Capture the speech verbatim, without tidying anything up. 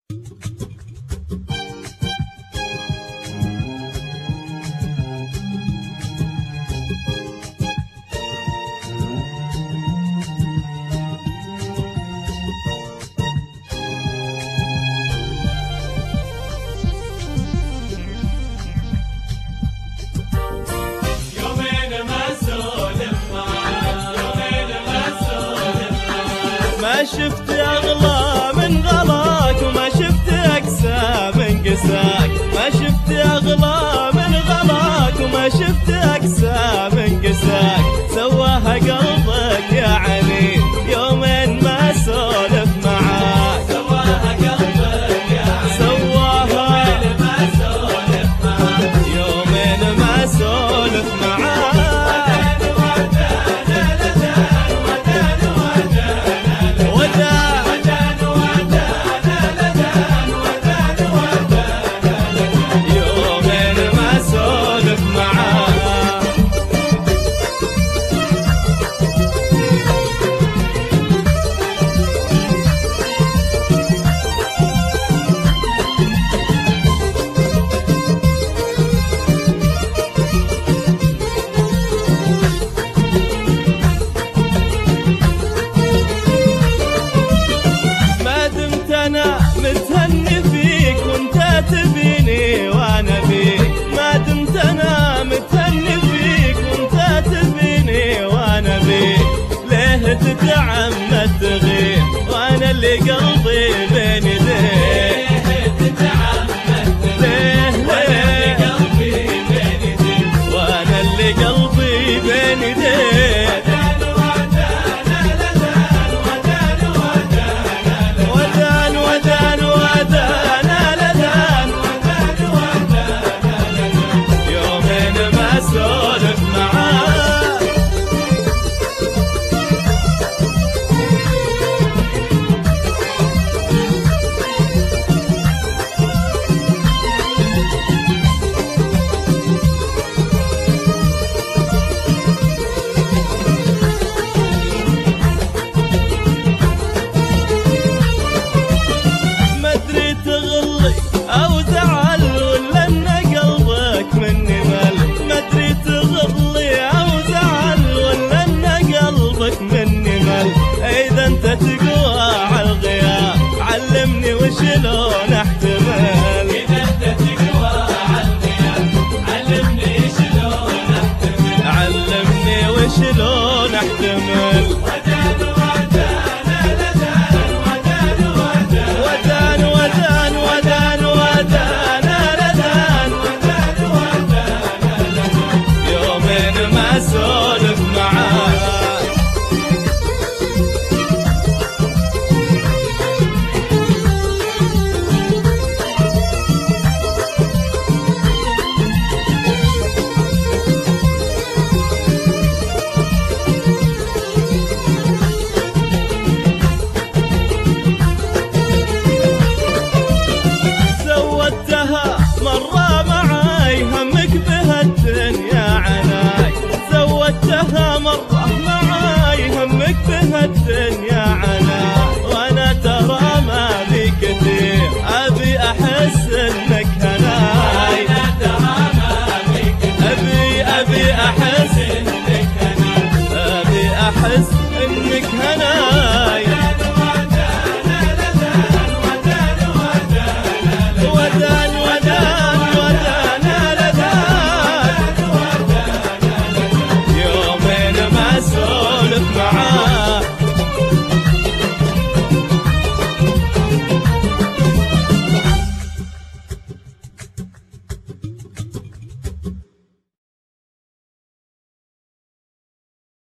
ما شفت أغلى من غلاك وما شفت أقسى من قساك، ما شفت أغلى من غلاك وما شفت أقسى من قساك، سواها قلبك يا عنيد يومين ما سولف معاك، سواها قلبك يا عنيد سواها يومين ما سولف معاك، يومين ما سولف معاك. متهني فيك وانت تبيني وانا بيك، ما دمت انا متهني فيك وانت تبيني وانا بيك، ليه تتعمد تغير وانا اللي قلبي بين يديك، ليه تتعمد ليه ليه ليه قلبي بين يديك، وانا اللي قلبي بين يديك. أو زعل ولا إن قلبك مني مل، ما أدري تغضلي أو زعل ولا إن قلبك مني مل، إذا أنت تقوى عالغياب علمني وشلون